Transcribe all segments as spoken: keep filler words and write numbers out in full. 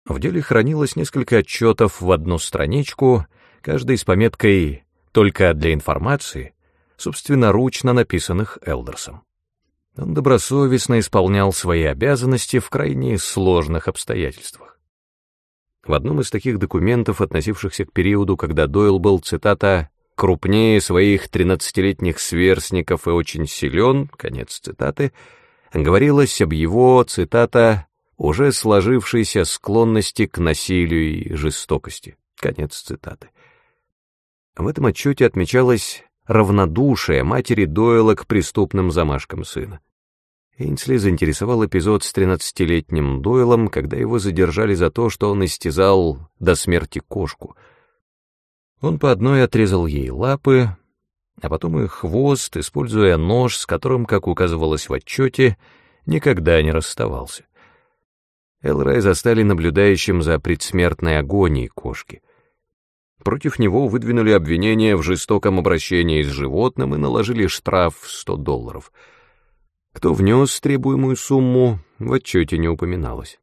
В деле хранилось несколько отчетов в одну страничку, каждый с пометкой «Только для информации», собственноручно написанных Элдерсом. Он добросовестно исполнял свои обязанности в крайне сложных обстоятельствах. В одном из таких документов, относившихся к периоду, когда Дойл был, цитата, «крупнее своих тринадцатилетних сверстников и очень силен», конец цитаты, говорилось об его, цитата, «уже сложившейся склонности к насилию и жестокости», конец цитаты. В этом отчете отмечалось равнодушие матери Дойла к преступным замашкам сына. Эйнсли заинтересовал эпизод с тринадцатилетним Дойлом, когда его задержали за то, что он истязал до смерти кошку. Он по одной отрезал ей лапы, а потом и хвост, используя нож, с которым, как указывалось в отчете, никогда не расставался. Элрай застали наблюдающим за предсмертной агонией кошки. Против него выдвинули обвинение в жестоком обращении с животным и наложили штраф в сто долларов. Кто внес требуемую сумму, в отчете не упоминалось.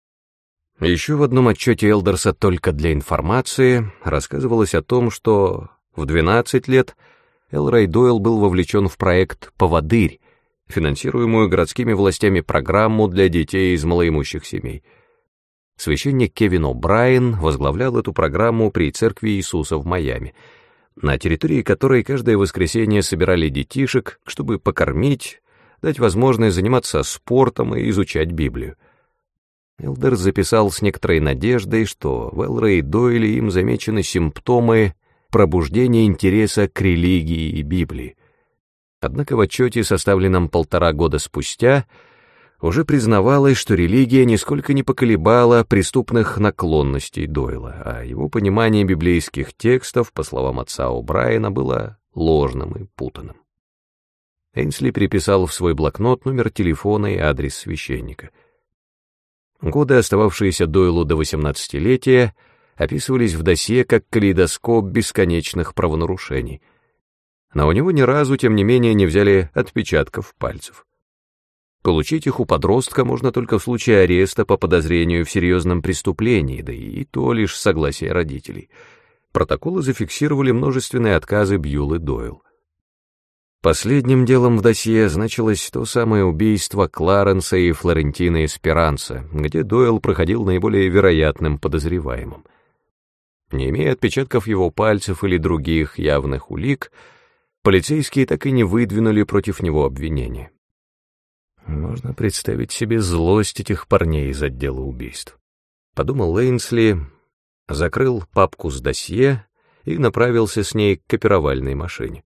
Еще в одном отчете Элдерса «Только для информации» рассказывалось о том, что в двенадцать лет Элрай Дойл был вовлечен в проект «Поводырь», финансируемую городскими властями программу для детей из малоимущих семей. Священник Кевин О'Брайен возглавлял эту программу при Церкви Иисуса в Майами, на территории которой каждое воскресенье собирали детишек, чтобы покормить, дать возможность заниматься спортом и изучать Библию. Элдерс записал с некоторой надеждой, что в Элрае Дойле им замечены симптомы пробуждения интереса к религии и Библии. Однако в отчете, составленном полтора года спустя, уже признавалось, что религия нисколько не поколебала преступных наклонностей Дойла, а его понимание библейских текстов, по словам отца О'Брайена, было ложным и путанным. Эйнсли переписал в свой блокнот номер телефона и адрес священника. Годы, остававшиеся Дойлу до восемнадцатилетия, описывались в досье как калейдоскоп бесконечных правонарушений. Но у него ни разу, тем не менее, не взяли отпечатков пальцев. Получить их у подростка можно только в случае ареста по подозрению в серьезном преступлении, да и то лишь с согласия родителей. Протоколы зафиксировали множественные отказы Бьюлы Дойл. Последним делом в досье значилось то самое убийство Кларенса и Флорентины Эсперанса, где Дойл проходил наиболее вероятным подозреваемым. Не имея отпечатков его пальцев или других явных улик, полицейские так и не выдвинули против него обвинения. Можно представить себе злость этих парней из отдела убийств. Подумал Эйнсли, закрыл папку с досье и направился с ней к копировальной машине.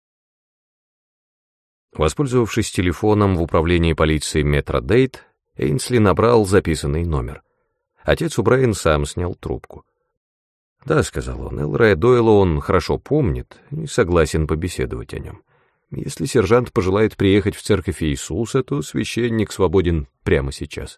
Воспользовавшись телефоном в управлении полиции Метродейт, Эйнсли набрал записанный номер. Отец О'Брайен сам снял трубку. «Да», — сказал он, — «Элрая Дойла он хорошо помнит и согласен побеседовать о нем. Если сержант пожелает приехать в Церковь Иисуса, то священник свободен прямо сейчас».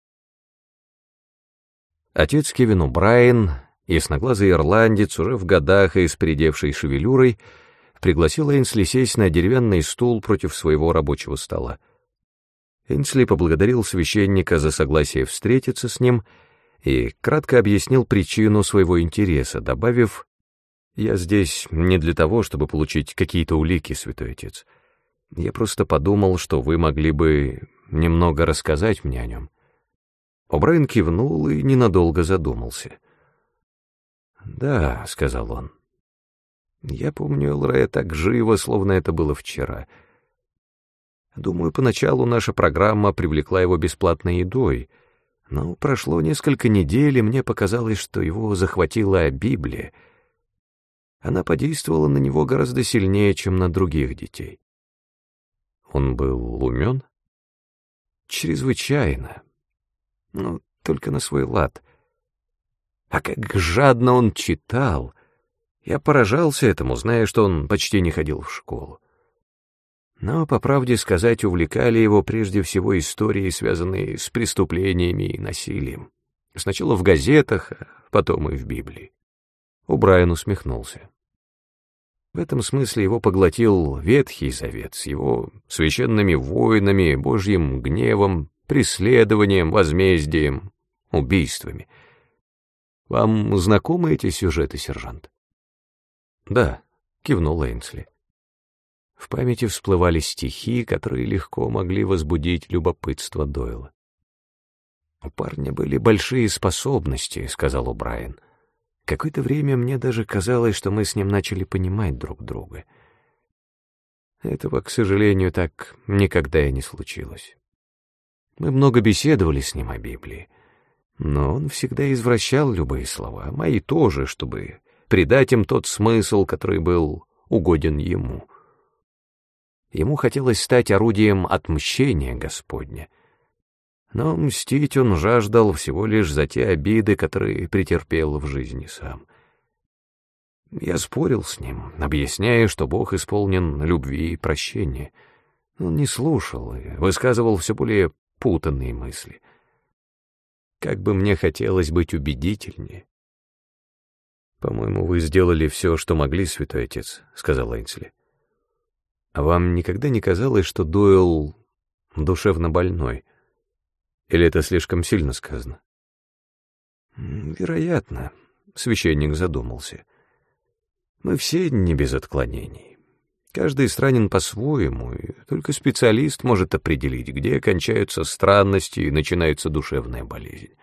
Отец Кевин О'Брайен, ясноглазый ирландец, уже в годах и с поредевшей шевелюрой, пригласил Эйнсли сесть на деревянный стул против своего рабочего стола. Эйнсли поблагодарил священника за согласие встретиться с ним и кратко объяснил причину своего интереса, добавив: «Я здесь не для того, чтобы получить какие-то улики, святой отец. Я просто подумал, что вы могли бы немного рассказать мне о нем». О'Брайен кивнул и ненадолго задумался. «Да», — сказал он, — «я помню Элрая так живо, словно это было вчера. Думаю, поначалу наша программа привлекла его бесплатной едой, но прошло несколько недель, и мне показалось, что его захватила Библия. Она подействовала на него гораздо сильнее, чем на других детей». «Он был умен?» «Чрезвычайно. Ну, только на свой лад. А как жадно он читал! Я поражался этому, зная, что он почти не ходил в школу. Но, по правде сказать, увлекали его прежде всего истории, связанные с преступлениями и насилием. Сначала в газетах, а потом и в Библии». О'Брайен усмехнулся. В этом смысле его поглотил Ветхий Завет с его священными войнами, Божьим гневом, преследованием, возмездием, убийствами. Вам знакомы эти сюжеты, сержант? Да, кивнул Эйнсли. В памяти всплывали стихи, которые легко могли возбудить любопытство Дойла. «У парня были большие способности», — сказал О'Брайен. «Какое-то время мне даже казалось, что мы с ним начали понимать друг друга. Этого, к сожалению, так никогда и не случилось. Мы много беседовали с ним о Библии, но он всегда извращал любые слова, мои тоже, чтобы придать им тот смысл, который был угоден ему. Ему хотелось стать орудием отмщения Господня, но мстить он жаждал всего лишь за те обиды, которые претерпел в жизни сам. Я спорил с ним, объясняя, что Бог исполнен любви и прощения. Он не слушал и высказывал все более путанные мысли. Как бы мне хотелось быть убедительнее. «По-моему, вы сделали все, что могли, святой отец», — сказал Эйнсли. «А вам никогда не казалось, что Дойл душевно больной? Или это слишком сильно сказано?» «Вероятно», — священник задумался. «Мы все не без отклонений. Каждый странен по-своему, и только специалист может определить, где кончаются странности и начинается душевная болезнь.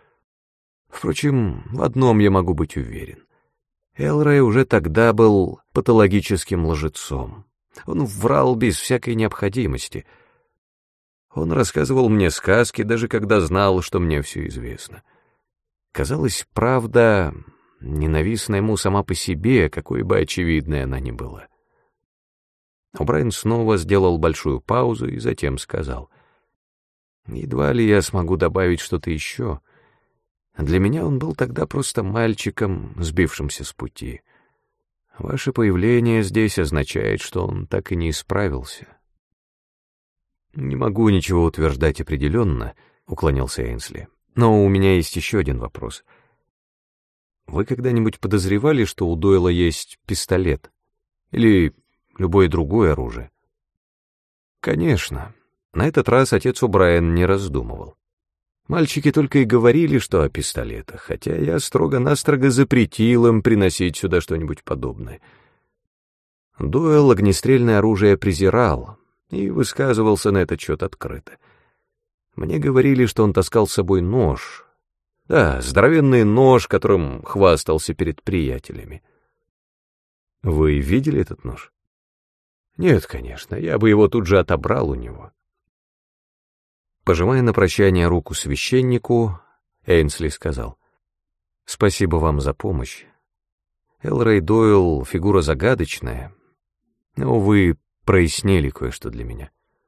Впрочем, в одном я могу быть уверен. Элрэй уже тогда был патологическим лжецом. Он врал без всякой необходимости. Он рассказывал мне сказки, даже когда знал, что мне все известно. Казалось, правда ненавистна ему сама по себе, какой бы очевидной она ни была». О'Брайен снова сделал большую паузу и затем сказал: «Едва ли я смогу добавить что-то еще. Для меня он был тогда просто мальчиком, сбившимся с пути. Ваше появление здесь означает, что он так и не исправился». «Не могу ничего утверждать определенно», — уклонился Эйнсли. «Но у меня есть еще один вопрос. Вы когда-нибудь подозревали, что у Дойла есть пистолет? Или любое другое оружие?» «Конечно». На этот раз отец О'Брайен не раздумывал. Мальчики только и говорили, что о пистолетах, хотя я строго-настрого запретил им приносить сюда что-нибудь подобное. Дойл огнестрельное оружие презирал и высказывался на этот счет открыто. Мне говорили, что он таскал с собой нож. Да, здоровенный нож, которым хвастался перед приятелями. Вы видели этот нож? Нет, конечно, я бы его тут же отобрал у него. Пожимая на прощание руку священнику, Эйнсли сказал: «Спасибо вам за помощь. Элрэй Дойл — фигура загадочная, но вы прояснили кое-что для меня».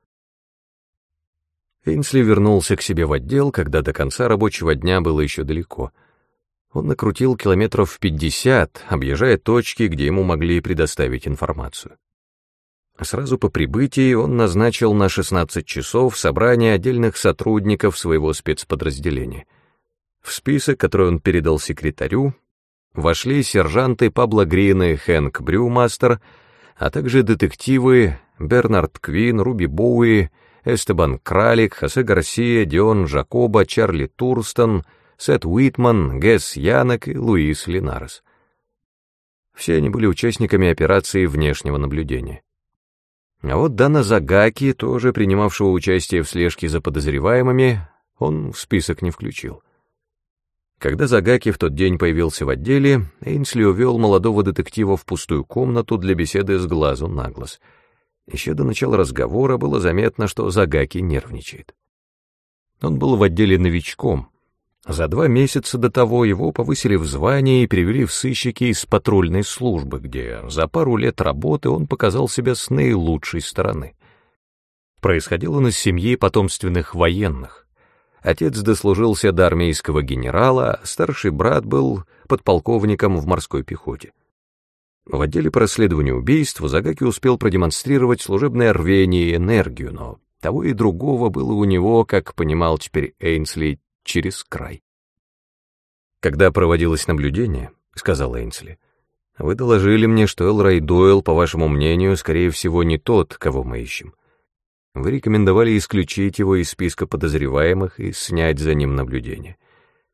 Эйнсли вернулся к себе в отдел, когда до конца рабочего дня было еще далеко. Он накрутил километров пятьдесят, объезжая точки, где ему могли предоставить информацию. Сразу по прибытии он назначил на шестнадцать часов собрание отдельных сотрудников своего спецподразделения. В список, который он передал секретарю, вошли сержанты Пабло Грин и Хэнк Брюмастер, а также детективы Бернард Квин, Руби Боуи, Эстебан Кралик, Хосе Гарсия, Дион Жакоба, Чарли Турстон, Сет Уитман, Гэс Янок и Луис Линарес. Все они были участниками операции внешнего наблюдения. А вот Дана Загаки, тоже принимавшего участие в слежке за подозреваемыми, он в список не включил. Когда Загаки в тот день появился в отделе, Эйнсли увел молодого детектива в пустую комнату для беседы с глазу на глаз. Еще до начала разговора было заметно, что Загаки нервничает. Он был в отделе новичком. За два месяца до того его повысили в звании и перевели в сыщики из патрульной службы, где за пару лет работы он показал себя с наилучшей стороны. Происходил он из семьи потомственных военных. Отец дослужился до армейского генерала, а старший брат был подполковником в морской пехоте. В отделе по расследованию убийств Загаки успел продемонстрировать служебное рвение и энергию, но того и другого было у него, как понимал теперь Эйнсли, через край. «Когда проводилось наблюдение, — сказал Эйнсли, — вы доложили мне, что Элрэй Дойл, по вашему мнению, скорее всего, не тот, кого мы ищем. Вы рекомендовали исключить его из списка подозреваемых и снять за ним наблюдение.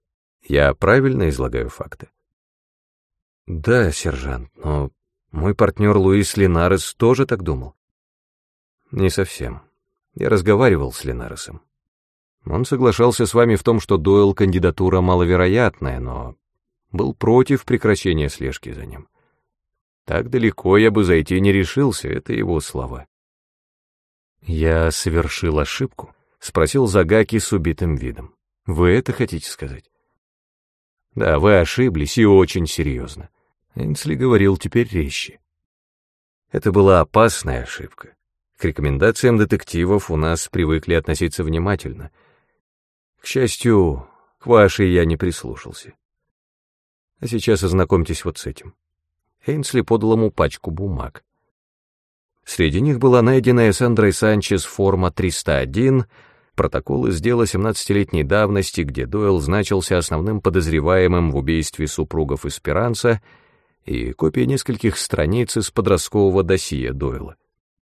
Я правильно излагаю факты? Да, сержант, но мой партнер Луис Линарес тоже так думал. Не совсем. Я разговаривал с Линаресом. Он соглашался с вами в том, что Дойл кандидатура маловероятная, но был против прекращения слежки за ним. Так далеко я бы зайти не решился, это его слова. «Я совершил ошибку?» — спросил Загаки с убитым видом. «Вы это хотите сказать?» «Да, вы ошиблись, и очень серьезно». Эйнсли говорил теперь резче. «Это была опасная ошибка. К рекомендациям детективов у нас привыкли относиться внимательно. К счастью, к вашей я не прислушался. А сейчас ознакомьтесь вот с этим». Эйнсли подал ему пачку бумаг. Среди них была найденная Сандрой Санчес форма триста один, протокол из дела семнадцатилетней давности, где Дойл значился основным подозреваемым в убийстве супругов Эсперанса, и копия нескольких страниц из подросткового досье Дойла.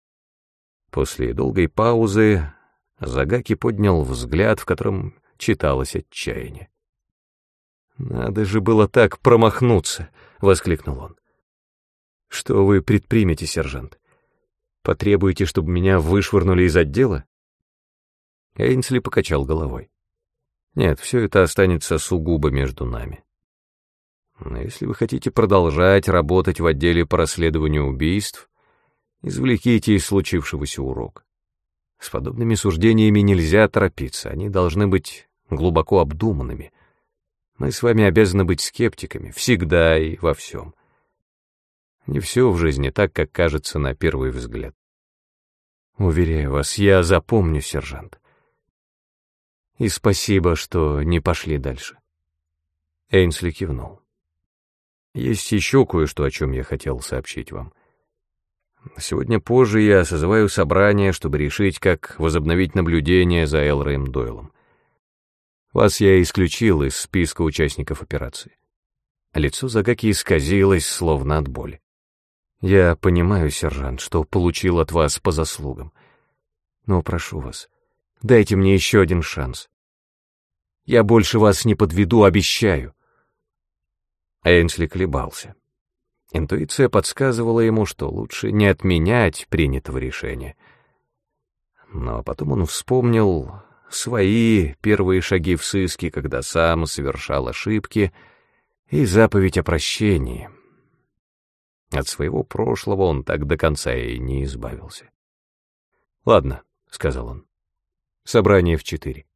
После долгой паузы Загаки поднял взгляд, в котором читалось отчаяние. «Надо же было так промахнуться!» — воскликнул он. «Что вы предпримете, сержант? Потребуете, чтобы меня вышвырнули из отдела?» Эйнсли покачал головой. «Нет, все это останется сугубо между нами. Но если вы хотите продолжать работать в отделе по расследованию убийств, извлеките из случившегося урок. С подобными суждениями нельзя торопиться, они должны быть глубоко обдуманными. Мы с вами обязаны быть скептиками, всегда и во всем. Не все в жизни так, как кажется на первый взгляд. Уверяю вас, я запомню, сержант. И спасибо, что не пошли дальше». Эйнсли кивнул. «Есть еще кое-что, о чем я хотел сообщить вам. Сегодня позже я созываю собрание, чтобы решить, как возобновить наблюдение за Элроем Дойлом. Вас я исключил из списка участников операции». Лицо Загаки исказилось, словно от боли. «Я понимаю, сержант, что получил от вас по заслугам. Но прошу вас, дайте мне еще один шанс. Я больше вас не подведу, обещаю». Эйнсли колебался. Интуиция подсказывала ему, что лучше не отменять принятого решения. Но потом он вспомнил свои первые шаги в сыске, когда сам совершал ошибки, и заповедь о прощении. От своего прошлого он так до конца и не избавился. «Ладно», — сказал он, — «собрание в четыре».